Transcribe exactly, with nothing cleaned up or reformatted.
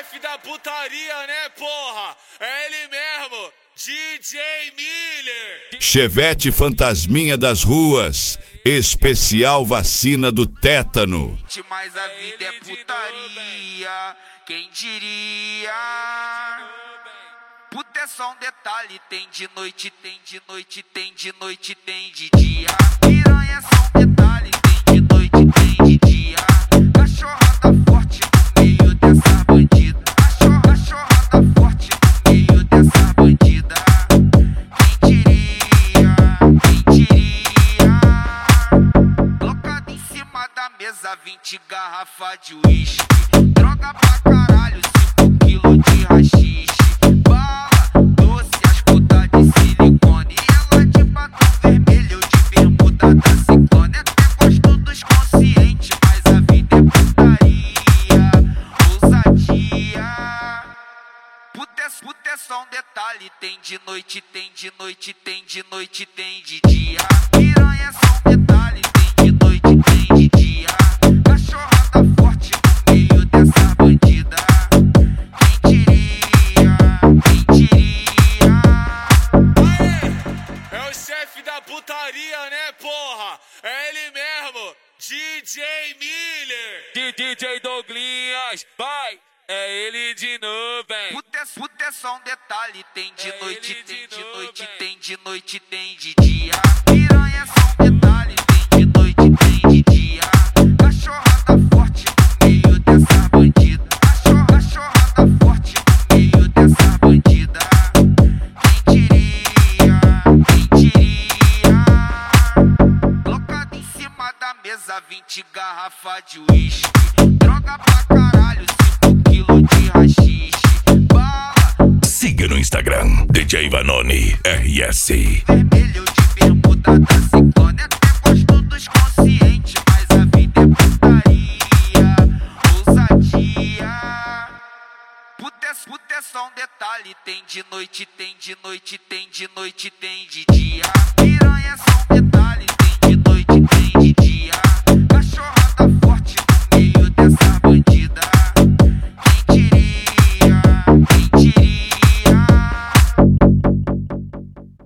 chefe da putaria, né, porra? É ele mesmo, D J Miller. Chevette Fantasminha das ruas, especial vacina do tétano. Mas a vida é putaria, quem diria? Puta é só um detalhe, tem de noite, tem de noite, tem de noite, tem de dia. Piranha é só um detalhe, tem de noite, tem de dia. Cachorrada forte no meio dessa bandida. Cachorra, cachorrada forte no meio dessa bandida. Quem diria, quem diria? Colocado em cima da mesa, vinte garrafas de uísque. Droga pra caralho, cinco quilos de haxixe. Bala, doce, as putas de silicone. E ela de batom vermelho, de bermuda da ciclone. Até gosto dos conscientes, mas a vida é putaria, ousadia. Puta é, puta é só um detalhe, tem de noite, tem de noite, tem de noite, tem de dia. Piranha é só um detalhe, tem de noite, tem de dia. Cachorrada forte no meio dessa bandida. Quem diria, quem diria? Aê, é o chefe da putaria, né, porra? É ele mesmo, D J Miller. D J Douglinhas, vai! É ele de novo, hein? Puta é, puta é só um detalhe, tem de É noite, ele tem de de novo, noite, hein? tem de noite, tem de dia. Piranha é só um detalhe, tem de noite, tem de dia. Cachorrada forte no meio dessa bandida. Cachorra, cachorrada forte no meio dessa bandida. Quem diria, quem diria? Colocado em cima da mesa, vinte garrafas de uísque. Droga pra caralho, cinco quilos de haxixe. Bala, Siga no Instagram, D J Vanoni R S. vermelho de bermuda da ciclone. Até gosto dos conscientes, mas a vida é putaria, ousadia. Puta é, puta é só um detalhe, tem de noite, tem de noite, tem de noite, tem de dia. Piranha é só um detalhe.